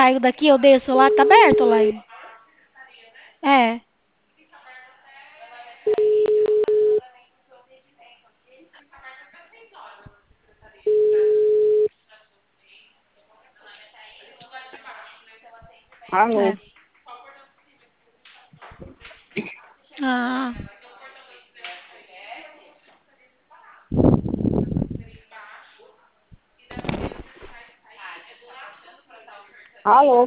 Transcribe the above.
saio daqui, eu desço lá, tá aberto lá. É. Alô? É. Ah, Alô?